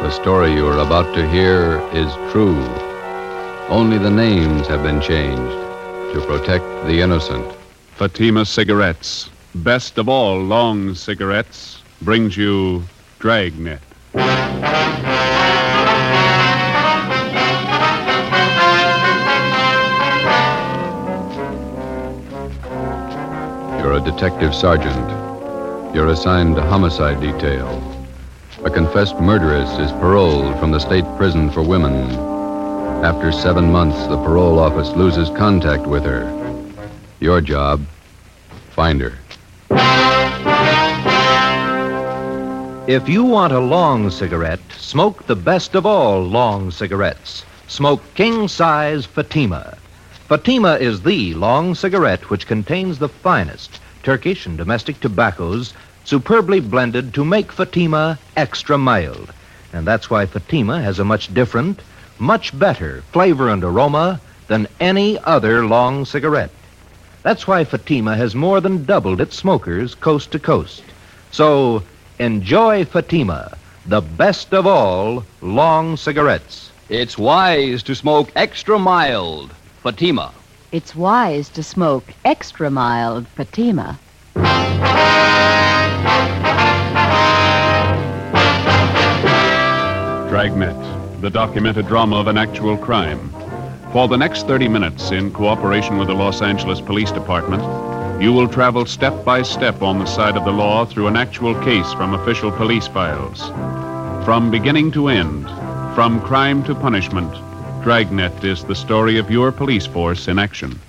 The story you are about to hear is true. Only the names have been changed to protect the innocent. Fatima Cigarettes, best of all long cigarettes, brings you Dragnet. You're a detective sergeant. You're assigned to homicide detail. A confessed murderess is paroled from the state prison for women. After 7 months, the parole office loses contact with her. Your job, find her. If you want a long cigarette, smoke the best of all long cigarettes. Smoke king-size Fatima. Fatima is the long cigarette which contains the finest Turkish and domestic tobaccos superbly blended to make Fatima extra mild. And that's why Fatima has a much different, much better flavor and aroma than any other long cigarette. That's why Fatima has more than doubled its smokers coast to coast. So, enjoy Fatima, the best of all long cigarettes. It's wise to smoke extra mild Fatima. It's wise to smoke extra mild Fatima. Dragnet, the documented drama of an actual crime. For the next 30 minutes, in cooperation with the Los Angeles Police Department, you will travel step by step on the side of the law through an actual case from official police files. From beginning to end, from crime to punishment, Dragnet is the story of your police force in action.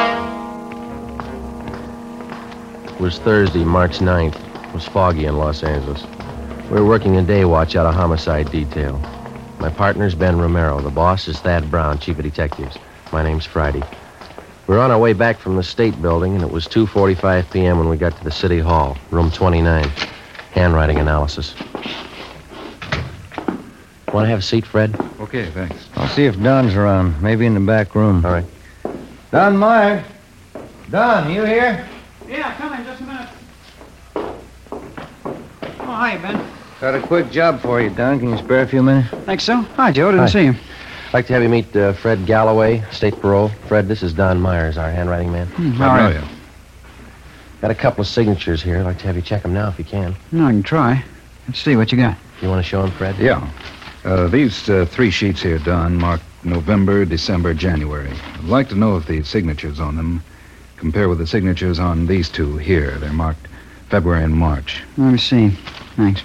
It was Thursday, March 9th. It was foggy in Los Angeles. We were working a day watch out of homicide detail. My partner's Ben Romero. The boss is Thad Brown, chief of detectives. My name's Friday. We were on our way back from the state building, and it was 2:45 p.m. when we got to the city hall, room 29. Handwriting analysis. Want to have a seat, Fred? Okay, thanks. I'll see if Don's around. Maybe in the back room. All right. Don Myers. Don, you here? Yeah, come in just a minute. Oh, hi, Ben. Got a quick job for you, Don. Can you spare a few minutes? Think so? Hi, Joe. Didn't see you. I'd like to have you meet Fred Galloway, state parole. Fred, this is Don Myers, our handwriting man. I know you. Got a couple of signatures here. I'd like to have you check them now if you can. No, I can try. Let's see what you got. You want to show them, Fred? Yeah. These 3 sheets here, Don, marked November, December, January. I'd like to know if the signatures on them compare with the signatures on these 2 here. They're marked February and March. Let me see. Thanks.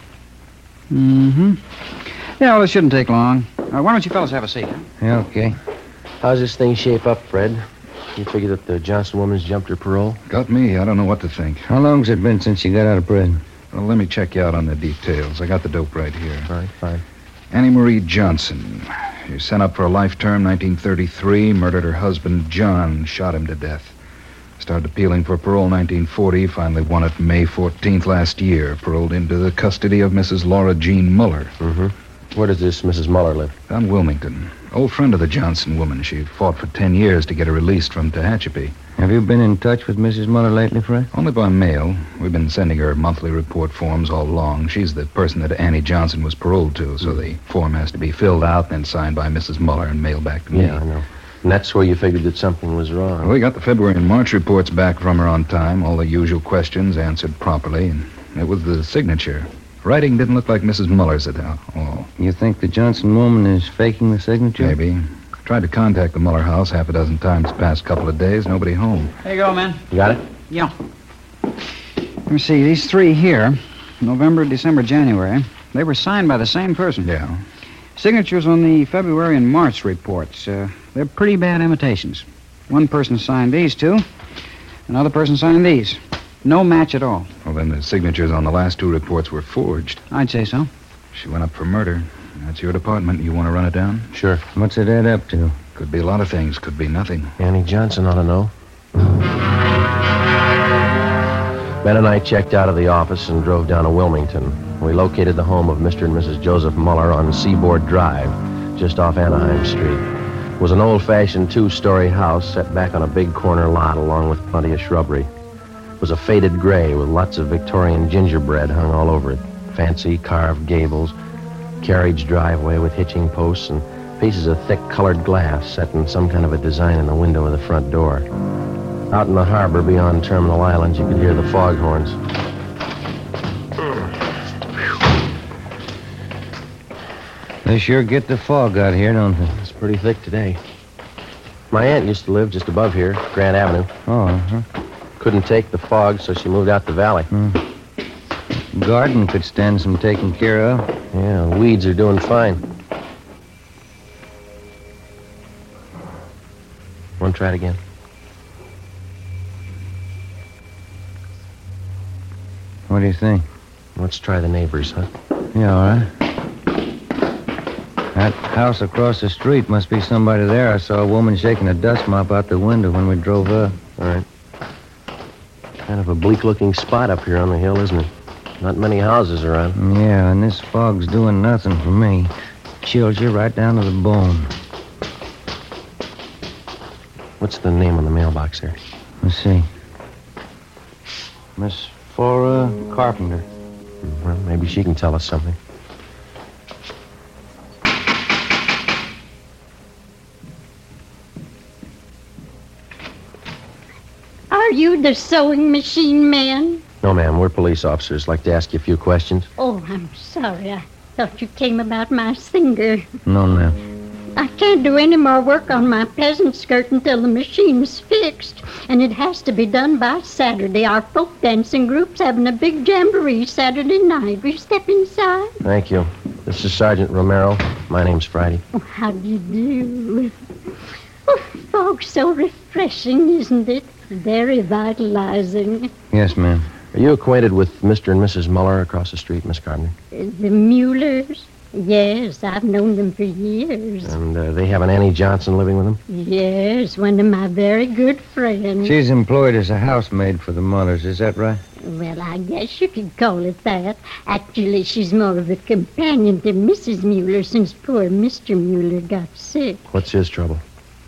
Mm-hmm. Yeah, well, it shouldn't take long. Why don't you fellas have a seat? Huh? Yeah, okay. How's this thing shape up, Fred? You figure that the Johnson woman's jumped her parole? Got me. I don't know what to think. How long's it been since you got out of prison? Well, let me check you out on the details. I got the dope right here. All right, fine. Annie Marie Johnson. She was sent up for a life term, 1933. Murdered her husband, John. Shot him to death. Started appealing for parole 1940. Finally won it May 14th last year. Paroled into the custody of Mrs. Laura Jean Muller. Mm-hmm. Where does this Mrs. Muller live? Down Wilmington. Old friend of the Johnson woman. She fought for 10 years to get her released from Tehachapi. Have you been in touch with Mrs. Muller lately, Fred? Only by mail. We've been sending her monthly report forms all along. She's the person that Annie Johnson was paroled to, so the form has to be filled out, then signed by Mrs. Muller and mailed back to me. Yeah, I know. And that's where you figured that something was wrong. Well, we got the February and March reports back from her on time, all the usual questions answered properly, and it was the signature. Writing didn't look like Mrs. Muller's at all. You think the Johnson woman is faking the signature? Maybe. Tried to contact the Muller house 6 times the past couple of days. Nobody home. There you go, man. You got it? Yeah. Let me see. These 3 here, November, December, January, they were signed by the same person. Yeah. Signatures on the February and March reports. They're pretty bad imitations. One person signed these 2. Another person signed these. No match at all. Well, then the signatures on the last 2 reports were forged. I'd say so. She went up for murder. That's your department. You want to run it down? Sure. What's it add up to? Could be a lot of things. Could be nothing. Annie Johnson ought to know. Ben and I checked out of the office and drove down to Wilmington. We located the home of Mr. and Mrs. Joseph Muller on Seaboard Drive, just off Anaheim Street. It was an old-fashioned 2-story house set back on a big corner lot along with plenty of shrubbery. It was a faded gray with lots of Victorian gingerbread hung all over it. Fancy carved gables, carriage driveway with hitching posts and pieces of thick colored glass set in some kind of a design in the window of the front door. Out in the harbor beyond Terminal Island, you could hear the foghorns. They sure get the fog out here, don't they? It's pretty thick today. My aunt used to live just above here, Grant Avenue. Oh, uh-huh. Couldn't take the fog, so she moved out the valley. Garden could stand some taking care of. Yeah, weeds are doing fine. Want to try it again? What do you think? Let's try the neighbors, huh? Yeah, all right. That house across the street must be somebody there. I saw a woman shaking a dust mop out the window when we drove up. All right. Kind of a bleak-looking spot up here on the hill, isn't it? Not many houses around. Yeah, and this fog's doing nothing for me. Chills you right down to the bone. What's the name on the mailbox there? Let's see. Miss Flora Carpenter. Well, maybe she can tell us something. Are you the sewing machine man? No, ma'am. We're police officers. Like to ask you a few questions. Oh, I'm sorry. I thought you came about my singer. No, ma'am. I can't do any more work on my peasant skirt until the machine's fixed. And it has to be done by Saturday. Our folk dancing group's having a big jamboree Saturday night. Will you step inside? Thank you. This is Sergeant Romero. My name's Friday. Oh, how do you do? Oh, fog's so refreshing, isn't it? Very vitalizing. Yes, ma'am. Are you acquainted with Mr. and Mrs. Muller across the street, Miss Carpenter? The Muellers? Yes, I've known them for years. And they have an Annie Johnson living with them? Yes, one of my very good friends. She's employed as a housemaid for the Mullers, is that right? Well, I guess you could call it that. Actually, she's more of a companion to Mrs. Mueller since poor Mr. Mueller got sick. What's his trouble?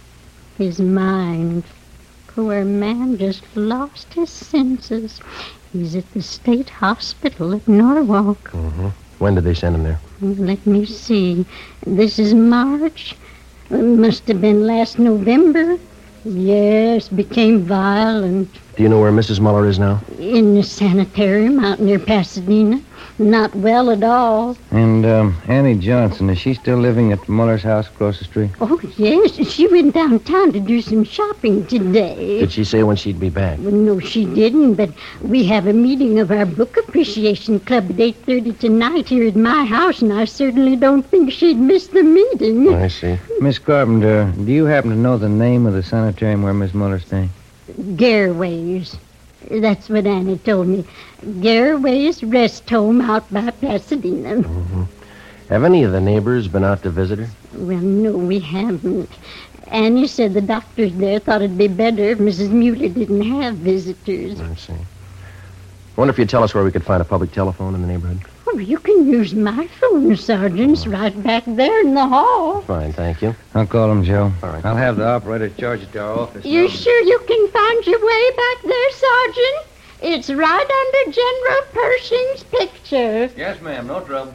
His mind. Poor man just lost his senses. He's at the state hospital at Norwalk. Mm-hmm. When did they send him there? Let me see. This is March. It must have been last November. Yes, became violent. Do you know where Mrs. Muller is now? In the sanitarium out near Pasadena. Not well at all. And Annie Johnson, is she still living at the Muller's house across the street? Oh, yes. She went downtown to do some shopping today. Did she say when she'd be back? Well, no, she didn't, but we have a meeting of our book appreciation club at 8:30 tonight here at my house, and I certainly don't think she'd miss the meeting. I see. Miss Carpenter, do you happen to know the name of the sanitarium where Miss Muller's staying? Garraway's. That's what Annie told me. Garraway's Rest Home out by Pasadena. Mm-hmm. Have any of the neighbors been out to visit her? Well, no, we haven't. Annie said the doctors there thought it'd be better if Mrs. Mueller didn't have visitors. I see. Wonder if you'd tell us where we could find a public telephone in the neighborhood? Oh, you can use my phone, Sergeant. It's right back there in the hall. Fine, thank you. I'll call him, Joe. All right. I'll have the operator charge it to our office. You sure you can find your way back there, Sergeant? It's right under General Pershing's picture. Yes, ma'am. No trouble.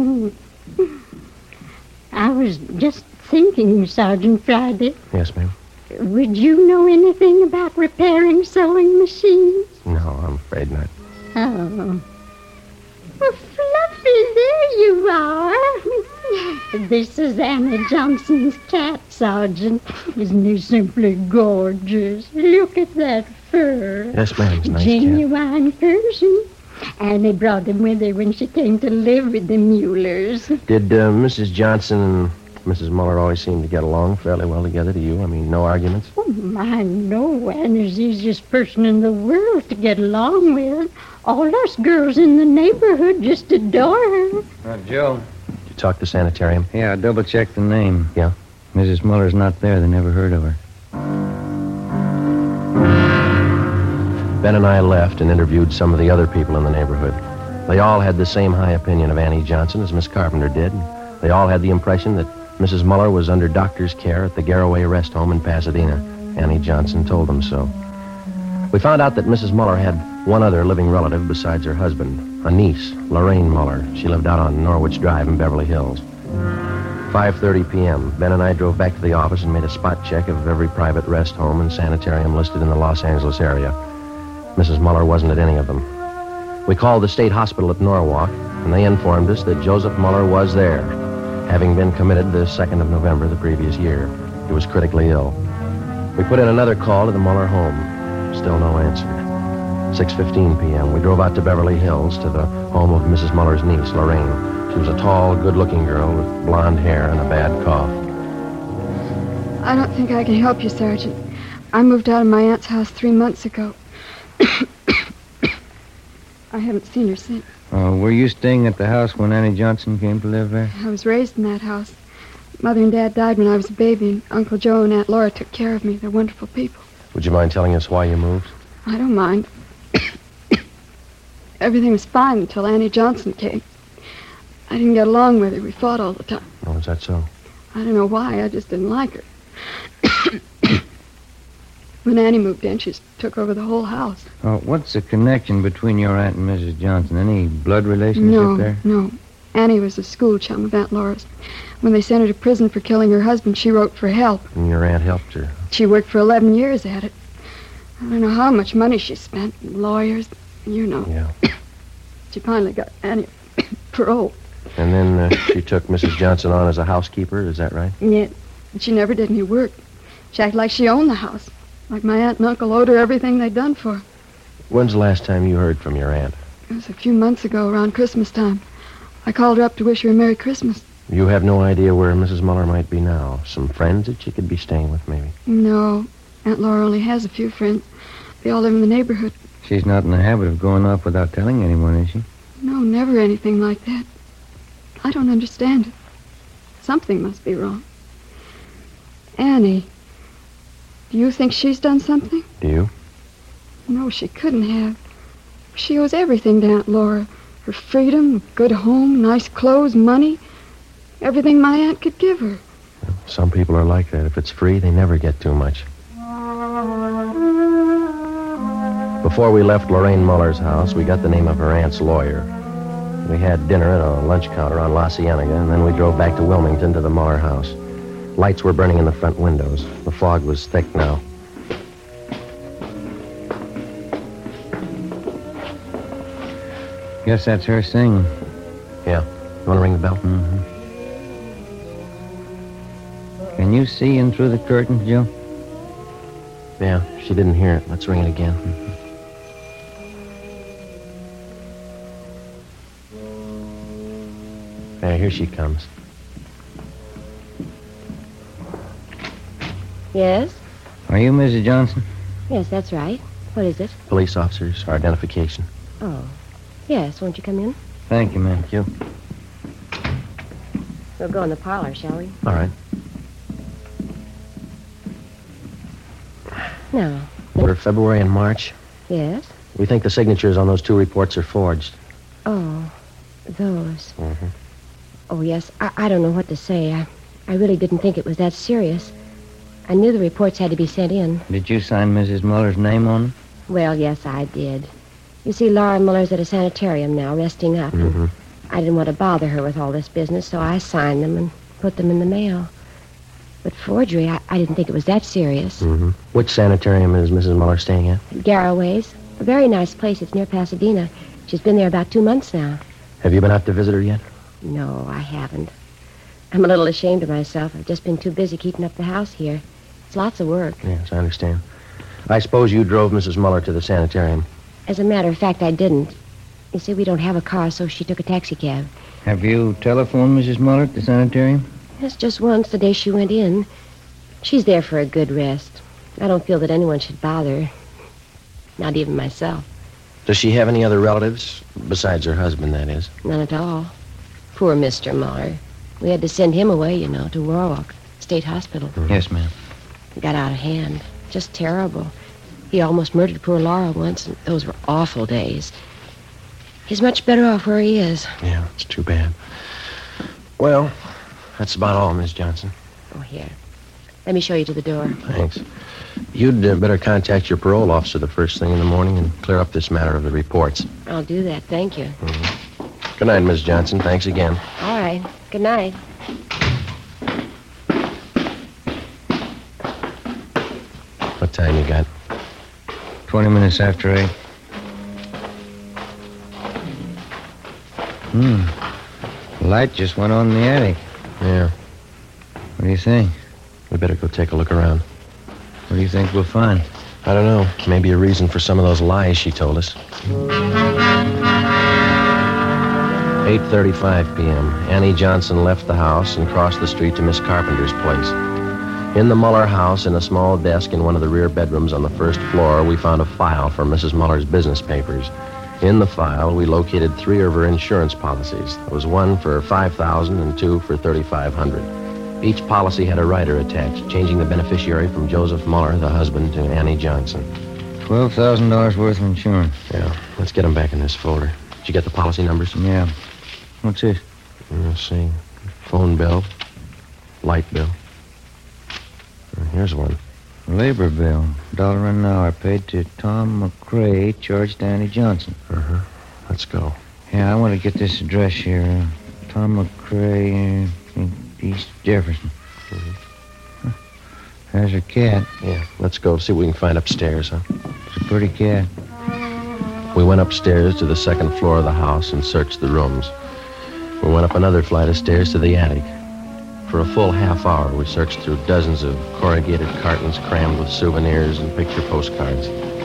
I was just thinking, Sergeant Friday. Yes, ma'am. Would you know anything about repairing sewing machines? No, I'm afraid not. Oh. Well, Fluffy, there you are. This is Annie Johnson's cat, Sergeant. Isn't he simply gorgeous? Look at that fur. Yes, ma'am. It's a nice cat. Genuine Persian. Annie brought him with her when she came to live with the Muellers. Did Mrs. Johnson and Mrs. Muller always seem to get along fairly well together to you? I mean, no arguments? Oh, my, no. Annie's the easiest person in the world to get along with. All us girls in the neighborhood just adore her. Joe. Did you talk to sanitarium? Yeah, I double-checked the name. Yeah? Mrs. Muller's not there. They never heard of her. Ben and I left and interviewed some of the other people in the neighborhood. They all had the same high opinion of Annie Johnson as Miss Carpenter did. They all had the impression that Mrs. Muller was under doctor's care at the Garraway Rest Home in Pasadena. Annie Johnson told them so. We found out that Mrs. Muller had one other living relative besides her husband, a niece, Lorraine Muller. She lived out on Norwich Drive in Beverly Hills. 5:30 p.m., Ben and I drove back to the office and made a spot check of every private rest home and sanitarium listed in the Los Angeles area. Mrs. Muller wasn't at any of them. We called the state hospital at Norwalk, and they informed us that Joseph Muller was there, having been committed the 2nd of November the previous year. He was critically ill. We put in another call to the Muller home. Still no answer. 6:15 p.m., we drove out to Beverly Hills to the home of Mrs. Muller's niece, Lorraine. She was a tall, good-looking girl with blonde hair and a bad cough. I don't think I can help you, Sergeant. I moved out of my aunt's house 3 months ago. I haven't seen her since. Were you staying at the house when Annie Johnson came to live there? I was raised in that house. Mother and Dad died when I was a baby, and Uncle Joe and Aunt Laura took care of me. They're wonderful people. Would you mind telling us why you moved? I don't mind. Everything was fine until Annie Johnson came. I didn't get along with her. We fought all the time. Oh, is that so? I don't know why. I just didn't like her. When Annie moved in, she took over the whole house. What's the connection between your aunt and Mrs. Johnson? Any blood relationship there? No. Annie was a school chum of Aunt Laura's. When they sent her to prison for killing her husband, she wrote for help. And your aunt helped her? She worked for 11 years at it. I don't know how much money she spent. Lawyers, you know. Yeah. She finally got Annie parole. And then she took Mrs. Johnson on as a housekeeper, is that right? Yeah. She never did any work. She acted like she owned the house. Like my aunt and uncle owed her everything they'd done for her. When's the last time you heard from your aunt? It was a few months ago, around Christmas time. I called her up to wish her a Merry Christmas. You have no idea where Mrs. Muller might be now? Some friends that she could be staying with, maybe? No. Aunt Laura only has a few friends. They all live in the neighborhood. She's not in the habit of going off without telling anyone, is she? No, never anything like that. I don't understand it. Something must be wrong. Annie, do you think she's done something? Do you? No, she couldn't have. She owes everything to Aunt Laura. Her freedom, a good home, nice clothes, money. Everything my aunt could give her. Well, some people are like that. If it's free, they never get too much. Before we left Lorraine Muller's house, we got the name of her aunt's lawyer. We had dinner at a lunch counter on La Cienega, and then we drove back to Wilmington to the Muller house. Lights were burning in the front windows. The fog was thick now. Guess that's her singing. Yeah. You want to ring the bell? Mm-hmm. Can you see in through the curtains, Joe? Yeah, she didn't hear it. Let's ring it again. Yeah, here she comes. Yes? Are you Mrs. Johnson? Yes, that's right. What is it? Police officers, our identification. Oh. Yes, won't you come in? Thank you, ma'am. Thank you. We'll go in the parlor, shall we? All right. No. Order February and March. Yes? We think the signatures on those two reports are forged. Oh, those. Mm-hmm. Oh, yes. I don't know what to say. I really didn't think it was that serious. I knew the reports had to be sent in. Did you sign Mrs. Muller's name on them? Well, yes, I did. You see, Laura Muller's at a sanitarium now, resting up. Mm-hmm. I didn't want to bother her with all this business, so I signed them and put them in the mail. But forgery, I didn't think it was that serious. Mm-hmm. Which sanitarium is Mrs. Muller staying at? Garraway's. A very nice place. It's near Pasadena. She's been there about 2 months now. Have you been out to visit her yet? No, I haven't. I'm a little ashamed of myself. I've just been too busy keeping up the house here. It's lots of work. Yes, I understand. I suppose you drove Mrs. Muller to the sanitarium. As a matter of fact, I didn't. You see, we don't have a car, so she took a taxi cab. Have you telephoned Mrs. Muller at the sanitarium? Yes, just once, the day she went in. She's there for a good rest. I don't feel that anyone should bother her. Not even myself. Does she have any other relatives? Besides her husband, that is. None at all. Poor Mr. Muller. We had to send him away, you know, to Warwick State Hospital. Mm-hmm. Yes, ma'am. It got out of hand. Just terrible. He almost murdered poor Laura once, and those were awful days. He's much better off where he is. Yeah, it's too bad. Well, that's about all, Miss Johnson. Oh, here. Let me show you to the door. Thanks. You'd better contact your parole officer the first thing in the morning and clear up this matter of the reports. I'll do that. Thank you. Good night, Miss Johnson. Thanks again. All right. Good night. What time you got? 20 minutes after 8. Light just went on in the attic. Yeah. What do you think? We better go take a look around. What do you think we'll find? I don't know. Maybe a reason for some of those lies she told us. 8:35 p.m. Annie Johnson left the house and crossed the street to Miss Carpenter's place. In the Muller house, in a small desk in one of the rear bedrooms on the first floor, we found a file for Mrs. Muller's business papers. In the file, we located 3 of her insurance policies. There was one for $5,000 and 2 for $3,500. Each policy had a rider attached, changing the beneficiary from Joseph Muller, the husband, to Annie Johnson. $12,000 worth of insurance. Yeah, let's get them back in this folder. Did you get the policy numbers? Yeah. What's this? Let's see. Phone bill. Light bill. Here's one. Labor bill. $1 an hour paid to Tom McCrae, charged to Annie Johnson. Let's go. Yeah, I want to get this address here. Tom McCrae, East Jefferson. There's her cat. Yeah, let's go see what we can find upstairs, huh? It's a pretty cat. We went upstairs to the second floor of the house and searched the rooms. We went up another flight of stairs to the attic. For a full half hour, we searched through dozens of corrugated cartons crammed with souvenirs and picture postcards.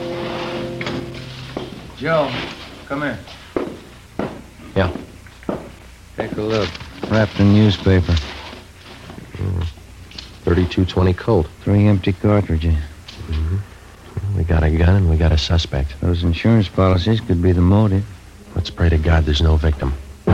Joe, come here. Yeah. Take a look. Wrapped in newspaper. 3220 Colt. 3 empty cartridges. We got a gun and we got a suspect. Those insurance policies could be the motive. Let's pray to God there's no victim.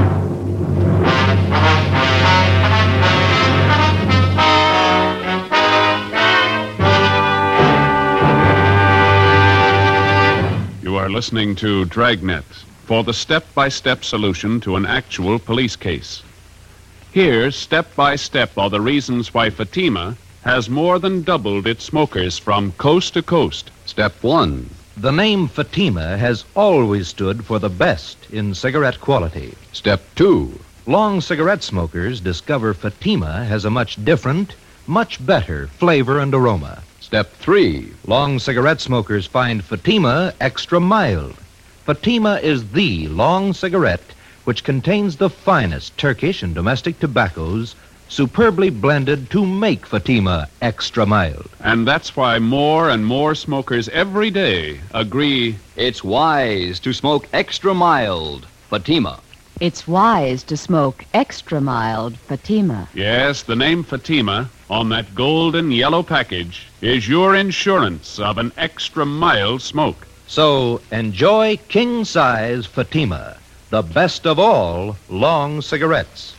You are listening to Dragnet for the step-by-step solution to an actual police case. Here, step by step, are the reasons why Fatima has more than doubled its smokers from coast to coast. Step 1. The name Fatima has always stood for the best in cigarette quality. Step 2. Long cigarette smokers discover Fatima has a much different, much better flavor and aroma. Step 3. Long cigarette smokers find Fatima extra mild. Fatima is the long cigarette which contains the finest Turkish and domestic tobaccos superbly blended to make Fatima extra mild. And that's why more and more smokers every day agree It's wise to smoke extra mild Fatima. It's wise to smoke extra mild Fatima. yes, the name Fatima on that golden yellow package is your insurance of an extra mild smoke. So enjoy king-size Fatima, the best of all long cigarettes.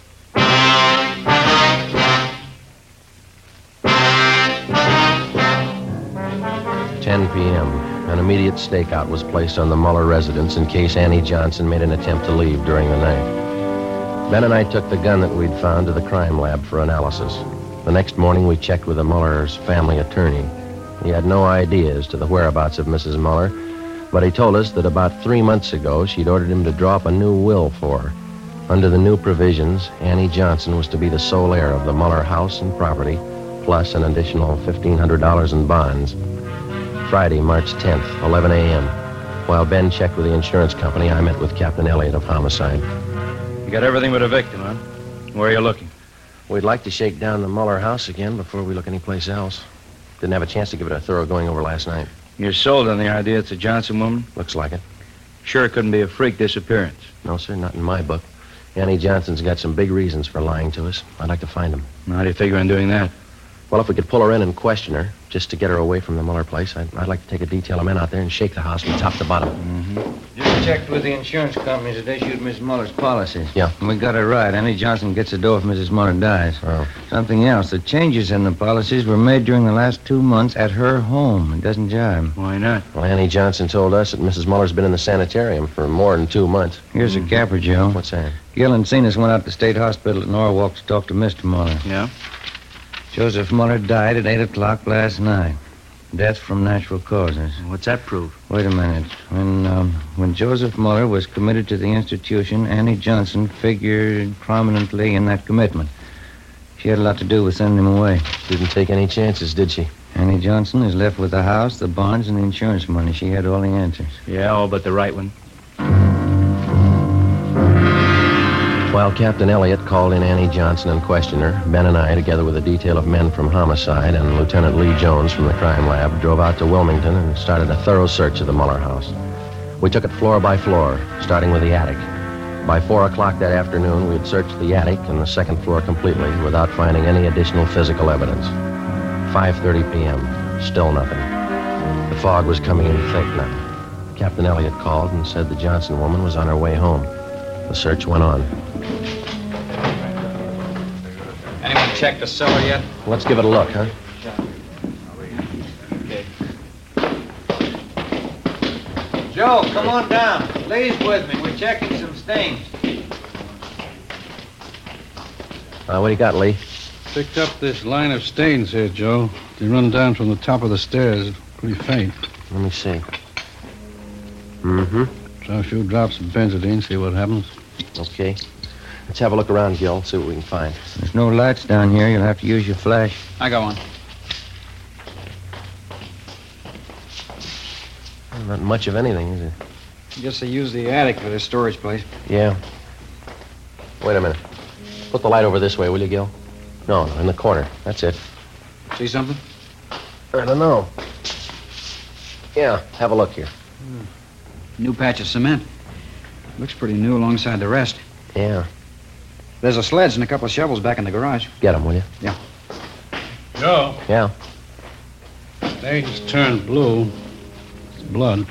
10 p.m. An immediate stakeout was placed on the Muller residence in case Annie Johnson made an attempt to leave during the night. Ben and I took the gun that we'd found to the crime lab for analysis. The next morning, we checked with the Muller's family attorney. He had no idea as to the whereabouts of Mrs. Muller, but he told us that about 3 months ago, she'd ordered him to draw up a new will for her. Under the new provisions, Annie Johnson was to be the sole heir of the Muller house and property, plus an additional $1,500 in bonds. Friday, March 10th, 11 a.m. While Ben checked with the insurance company, I met with Captain Elliott of Homicide. You got everything but a victim, huh? Where are you looking? We'd like to shake down the Muller house again before we look anyplace else. Didn't have a chance to give it a thorough going over last night. You're sold on the idea it's a Johnson woman? Looks like it. Sure it couldn't be a freak disappearance. No, sir, not in my book. Annie Johnson's got some big reasons for lying to us. I'd like to find them. How do you figure on doing that? Well, if we could pull her in and question her, just to get her away from the Muller place, I'd like to take a detail of men out there and shake the house from top to bottom. Just checked with the insurance companies that issued Miss Muller's policies. Yeah. And we got it right. Annie Johnson gets the dough if Mrs. Muller dies. Oh. Something else. The changes in the policies were made during the last 2 months at her home. It doesn't jibe. Why not? Well, Annie Johnson told us that Mrs. Muller's been in the sanitarium for more than 2 months. Here's a capper, Joe. What's that? Gil and Cenas went out to State Hospital at Norwalk to talk to Mr. Muller. Yeah? Joseph Muller died at 8 o'clock last night. Death from natural causes. What's that prove? Wait a minute. When Joseph Muller was committed to the institution, Annie Johnson figured prominently in that commitment. She had a lot to do with sending him away. Didn't take any chances, did she? Annie Johnson is left with the house, the bonds, and the insurance money. She had all the answers. Yeah, all but the right one. While Captain Elliott called in Annie Johnson and questioned her, Ben and I, together with a detail of men from Homicide and Lieutenant Lee Jones from the crime lab, drove out to Wilmington and started a thorough search of the Muller house. We took it floor by floor, starting with the attic. By 4 o'clock that afternoon, we had searched the attic and the second floor completely without finding any additional physical evidence. 5:30 p.m., still nothing. The fog was coming in thick now. Captain Elliott called and said the Johnson woman was on her way home. The search went on. Anyone checked the cellar yet? Let's give it a look, huh? Okay. Joe, come on down. Lee's with me. We're checking some stains. What do you got, Lee? Picked up this line of stains here, Joe. They run down from the top of the stairs. Pretty faint. Let me see. Mm-hmm. Try a few drops of benzodine, see what happens. Okay. Let's have a look around, Gil, see what we can find. There's no lights down here. You'll have to use your flash. I got one. Well, not much of anything, is it? I guess they use the attic for their storage place. Yeah. Wait a minute. Put the light over this way, will you, Gil? No, in the corner. That's it. See something? I don't know. Yeah, have a look here. New patch of cement. Looks pretty new alongside the rest. Yeah. There's a sledge and a couple of shovels back in the garage. Get them, will you? Yeah. Joe, Yeah. stains turned blue. It's blood.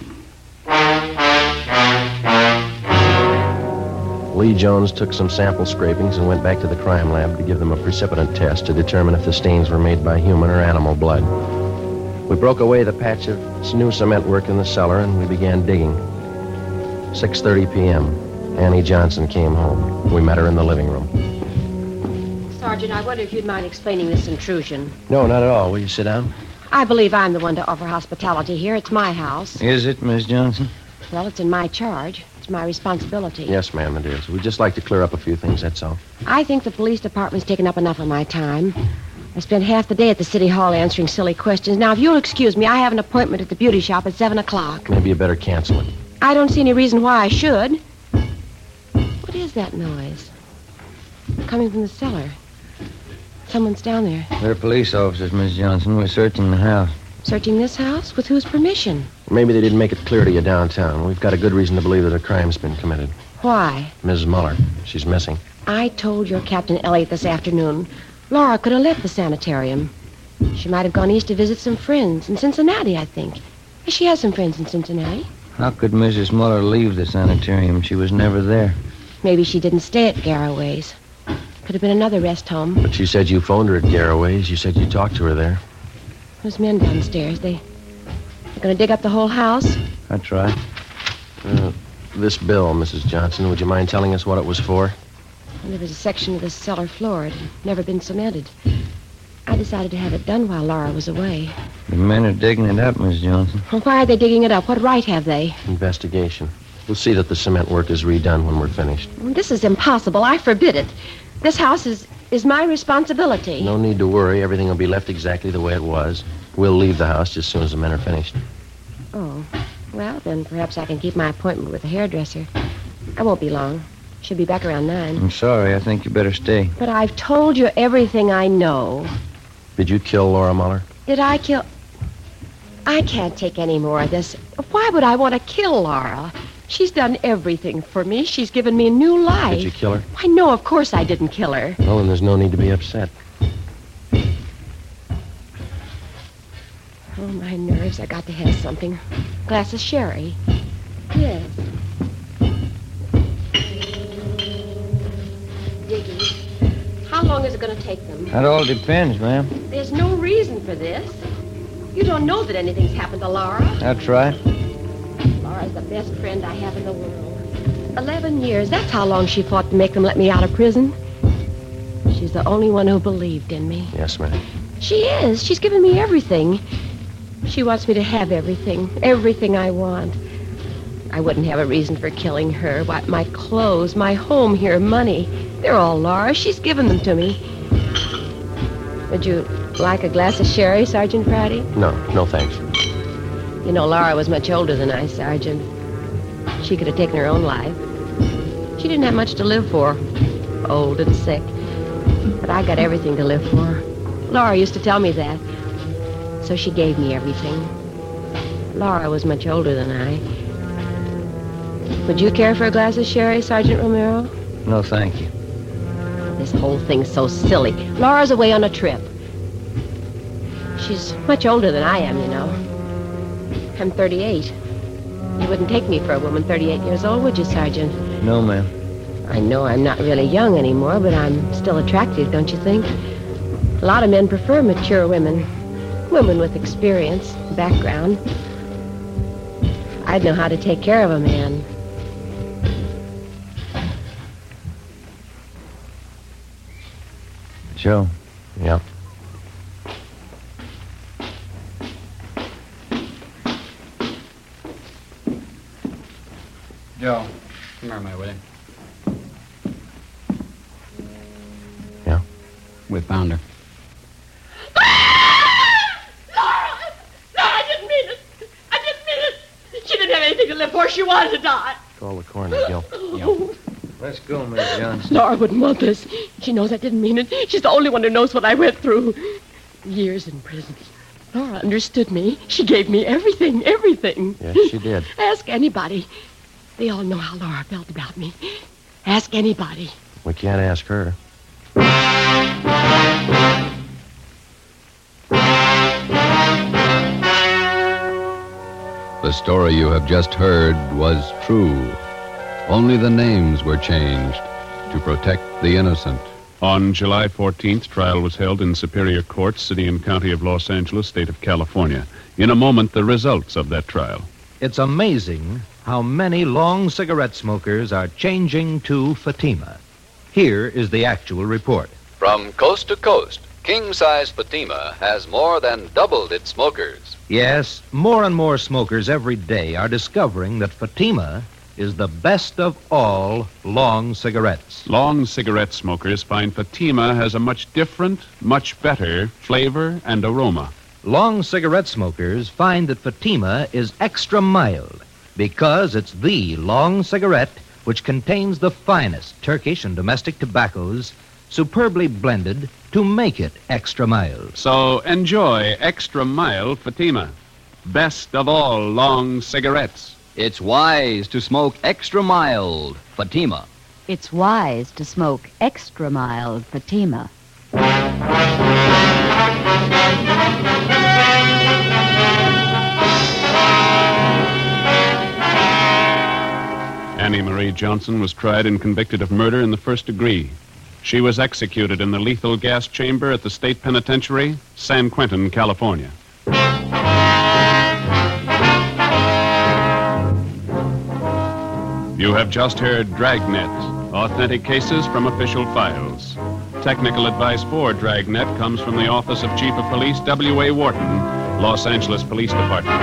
Lee Jones took some sample scrapings and went back to the crime lab to give them a precipitant test to determine if the stains were made by human or animal blood. We broke away the patch of new cement work in the cellar and we began digging. 6:30 p.m. Annie Johnson came home. We met her in the living room. Sergeant, I wonder if you'd mind explaining this intrusion. No, not at all. Will you sit down? I believe I'm the one to offer hospitality here. It's my house. Is it, Miss Johnson? Well, it's in my charge. It's my responsibility. Yes, ma'am, it is. We'd just like to clear up a few things, that's all. I think the police department's taken up enough of my time. I spent half the day at the city hall answering silly questions. Now, if you'll excuse me, I have an appointment at the beauty shop at 7 o'clock. Maybe you better cancel it. I don't see any reason why I should. What is that noise? Coming from the cellar. Someone's down there. We're police officers, Miss Johnson. We're searching the house. Searching this house? With whose permission? Maybe they didn't make it clear to you downtown. We've got a good reason to believe that a crime's been committed. Why? Mrs. Muller. She's missing. I told your Captain Elliott this afternoon. Laura could have left the sanitarium. She might have gone east to visit some friends in Cincinnati, I think. She has some friends in Cincinnati. How could Mrs. Muller leave the sanitarium? She was never there. Maybe she didn't stay at Garraway's. Could have been another rest home. But she said you phoned her at Garraway's. You said you talked to her there. Those men downstairs, they're going to dig up the whole house? That's right. This bill, Mrs. Johnson, would you mind telling us what it was for? Well, there was a section of the cellar floor. It had never been cemented. I decided to have it done while Laura was away. The men are digging it up, Miss Johnson. Well, why are they digging it up? What right have they? Investigation. We'll see that the cement work is redone when we're finished. Well, this is impossible. I forbid it. This house is my responsibility. No need to worry. Everything will be left exactly the way it was. We'll leave the house just as soon as the men are finished. Oh. Well, then perhaps I can keep my appointment with the hairdresser. I won't be long. Should be back around 9. I'm sorry. I think you better stay. But I've told you everything I know. Did you kill Laura Muller? Did I kill... I can't take any more of this. Why would I want to kill Laura? She's done everything for me. She's given me a new life. Did you kill her? Why, no, of course I didn't kill her. Well, then there's no need to be upset. Oh, my nerves. I got to have something. Glass of sherry. Yes. Digging. How long is it going to take them? That all depends, ma'am. There's no reason for this. You don't know that anything's happened to Laura. That's right. Laura's the best friend I have in the world. 11 years. That's how long she fought to make them let me out of prison. She's the only one who believed in me. Yes, ma'am. She is. She's given me everything. She wants me to have everything I want. I wouldn't have a reason for killing her. Why, my clothes, my home here, money, they're all Laura's. She's given them to me. Would you like a glass of sherry, Sergeant Pratty? No, thanks. You know, Laura was much older than I, Sergeant. She could have taken her own life. She didn't have much to live for. Old and sick. But I got everything to live for. Laura used to tell me that. So she gave me everything. Laura was much older than I. Would you care for a glass of sherry, Sergeant Romero? No, thank you. This whole thing's so silly. Laura's away on a trip. She's much older than I am, you know. I'm 38. You wouldn't take me for a woman 38 years old, would you, Sergeant? No, ma'am. I know I'm not really young anymore, but I'm still attractive, don't you think? A lot of men prefer mature women. Women with experience, background. I'd know how to take care of a man. Joe. Yeah. Joe, come here, my way. Yeah? We found her. To live for. She wanted to die. Call the coroner, Gil. Oh. Let's go, Miss Johnson. Laura wouldn't want this. She knows I didn't mean it. She's the only one who knows what I went through. Years in prison. Laura understood me. She gave me everything. Yes, she did. Ask anybody. They all know how Laura felt about me. Ask anybody. We can't ask her. The story you have just heard was true. Only the names were changed to protect the innocent. On July 14th, trial was held in Superior Court, City and County of Los Angeles, State of California. In a moment, the results of that trial. It's amazing how many long cigarette smokers are changing to Fatima. Here is the actual report. From coast to coast, king-size Fatima has more than doubled its smokers. Yes, more and more smokers every day are discovering that Fatima is the best of all long cigarettes. Long cigarette smokers find Fatima has a much different, much better flavor and aroma. Long cigarette smokers find that Fatima is extra mild because it's the long cigarette which contains the finest Turkish and domestic tobaccos superbly blended to make it extra mild. So enjoy extra mild Fatima. Best of all long cigarettes. It's wise to smoke extra mild Fatima. It's wise to smoke extra mild Fatima. Annie Marie Johnson was tried and convicted of murder in the first degree. She was executed in the lethal gas chamber at the state penitentiary, San Quentin, California. You have just heard Dragnet, authentic cases from official files. Technical advice for Dragnet comes from the Office of Chief of Police W.A. Wharton, Los Angeles Police Department.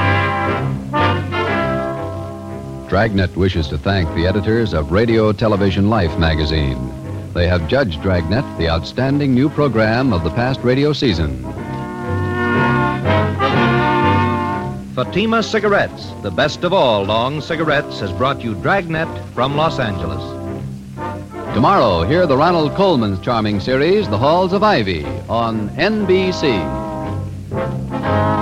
Dragnet wishes to thank the editors of Radio Television Life magazine. They have judged Dragnet the outstanding new program of the past radio season. Fatima Cigarettes, the best of all long cigarettes, has brought you Dragnet from Los Angeles. Tomorrow, hear the Ronald Colman's charming series, The Halls of Ivy, on NBC.